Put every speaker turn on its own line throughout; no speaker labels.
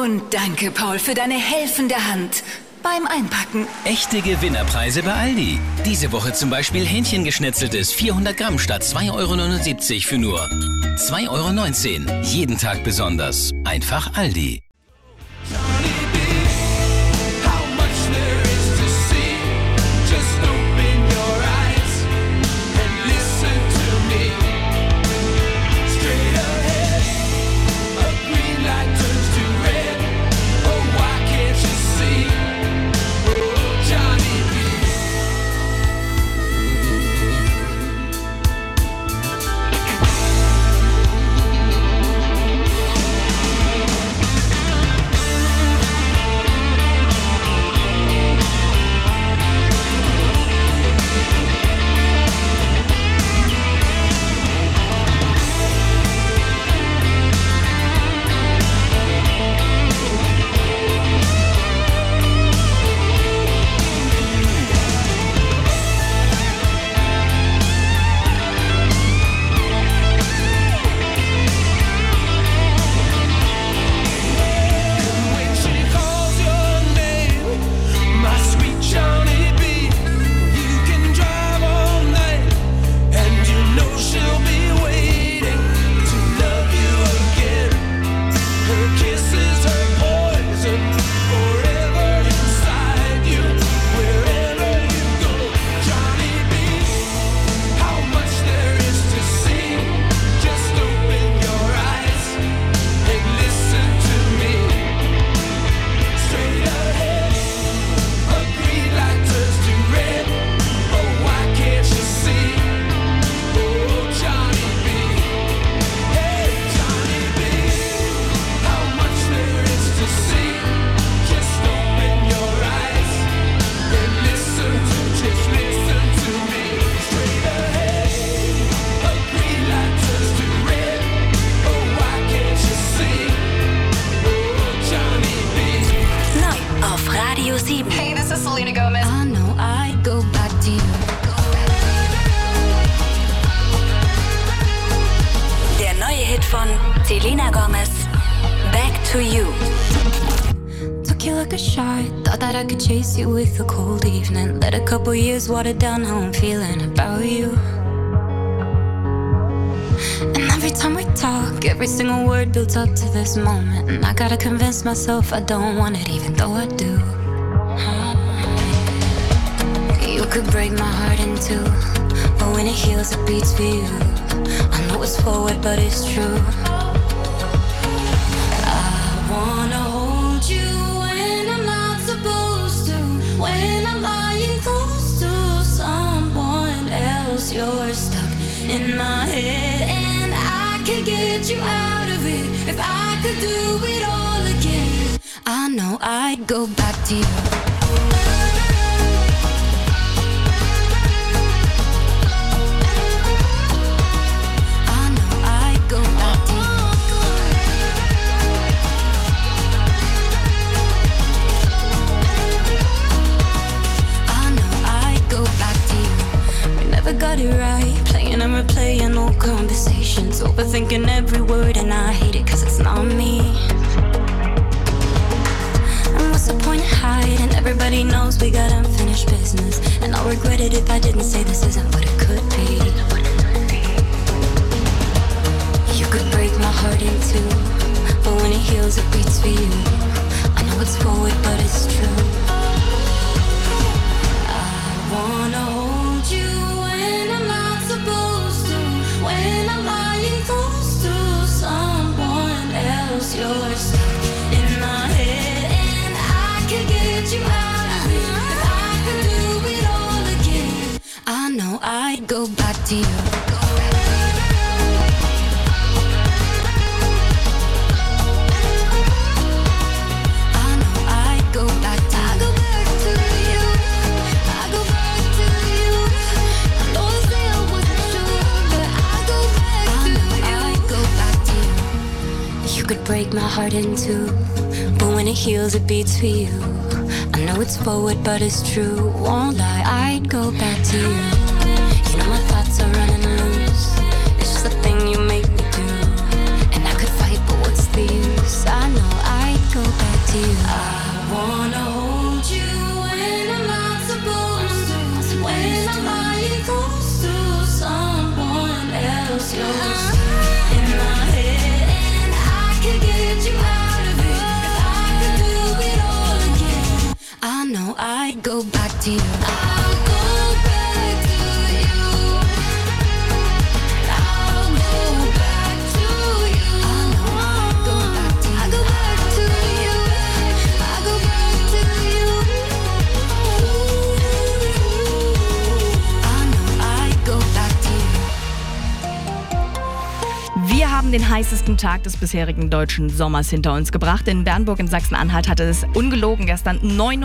Und danke, Paul, für deine helfende Hand beim Einpacken.
Echte Gewinnerpreise bei Aldi. Diese Woche zum Beispiel Hähnchengeschnetzeltes 400 Gramm statt 2,79 € für nur 2,19 €. Jeden Tag besonders. Einfach Aldi.
Hey, this is Selena Gomez. I know I'd go back to you.
Der neue Hit von Selena Gomez, Back to You.
Took you like a shot, thought that I could chase you with a cold evening. Let a couple years water down how I'm feeling about you. And every time we talk, every single word builds up to this moment. And I gotta convince myself I don't want it, even though I do. You could break my heart in two, but when it heals, it beats for you. I know it's forward, but it's true. I wanna hold you when I'm not supposed to, when I'm lying close to someone else. You're stuck in my head, and I could get you out of it if I could do it all again. I know I'd go back to you. Got it right, playing and replaying old conversations, overthinking every word, and I hate it cause it's not me. And what's the point of hiding? Everybody knows we got unfinished business, and I'll regret it if I didn't say this isn't what it could be. You could break my heart in two, but when it heals it beats for you. I know it's forward but it's true. I wanna hold you when I'm lying close to someone else. You're stuck in my head, and I could get you out of it if I could do it all again. I know I'd go back to you. Could break my heart in two, but when it heals it beats for you. I know it's forward but it's true, won't lie, I'd go back to you. You know my thoughts are running loose, it's just a thing you make me do. And I could fight but what's the use, I know I'd go back. to you. I'll go back to you. I'll go back to you. I'll go back to you. I'll go back to you. I'll go back to you. I know I'd go back to you.
Wir haben den heißesten Tag des bisherigen deutschen Sommers hinter uns gebracht. In Bernburg in Sachsen-Anhalt hatte es ungelogen gestern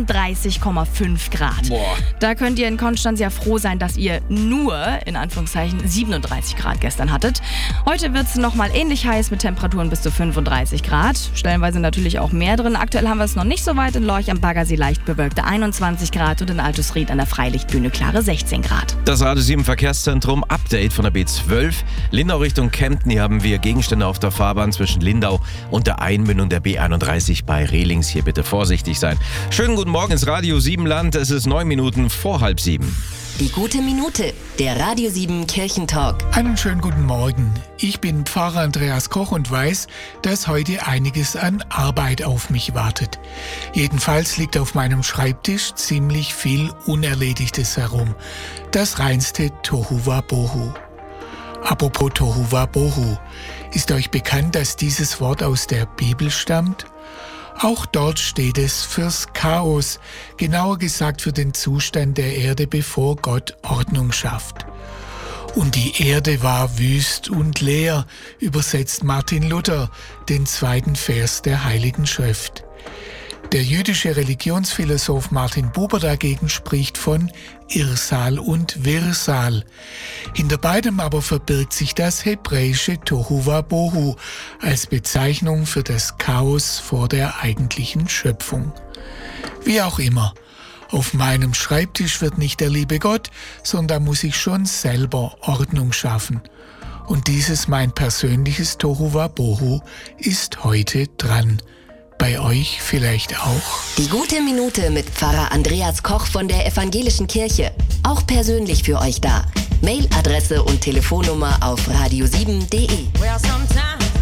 39,5 Grad.
Boah.
Da könnt ihr in Konstanz ja froh sein, dass ihr nur, in Anführungszeichen, 37 Grad gestern hattet. Heute wird es nochmal ähnlich heiß mit Temperaturen bis zu 35 Grad. Stellenweise natürlich auch mehr drin. Aktuell haben wir es noch nicht so weit. In Lorch am Baggersee leicht bewölkte 21 Grad und in Altusried an der Freilichtbühne klare 16 Grad.
Das Radio 7 Verkehrszentrum Update von der B12. Lindau Richtung Kempten. Hier haben wir Gegenstände auf der Fahrbahn zwischen Lindau und der Einmündung der B31 bei Rehlings. Hier bitte vorsichtig sein. Schönen guten Morgen ins Radio 7 Land. Es ist 9 Minuten vor 6:30.
Die gute Minute, der Radio 7 Kirchentalk.
Einen schönen guten Morgen. Ich bin Pfarrer Andreas Koch und weiß, dass heute einiges an Arbeit auf mich wartet. Jedenfalls liegt auf meinem Schreibtisch ziemlich viel Unerledigtes herum. Das reinste Tohuwabohu. Apropos Tohuwabohu, ist euch bekannt, dass dieses Wort aus der Bibel stammt? Auch dort steht es fürs Chaos, genauer gesagt für den Zustand der Erde, bevor Gott Ordnung schafft. Und die Erde war wüst und leer, übersetzt Martin Luther, den 2. Vers der Heiligen Schrift. Der jüdische Religionsphilosoph Martin Buber dagegen spricht von Irsal und Wirsal. Hinter beidem aber verbirgt sich das hebräische Tohuwabohu als Bezeichnung für das Chaos vor der eigentlichen Schöpfung. Wie auch immer, auf meinem Schreibtisch wird nicht der liebe Gott, sondern muss ich schon selber Ordnung schaffen. Und dieses mein persönliches Tohuwabohu ist heute dran. Bei euch vielleicht auch?
Die gute Minute mit Pfarrer Andreas Koch von der Evangelischen Kirche. Auch persönlich für euch da. Mailadresse und Telefonnummer auf radio7.de.
Well, sometimes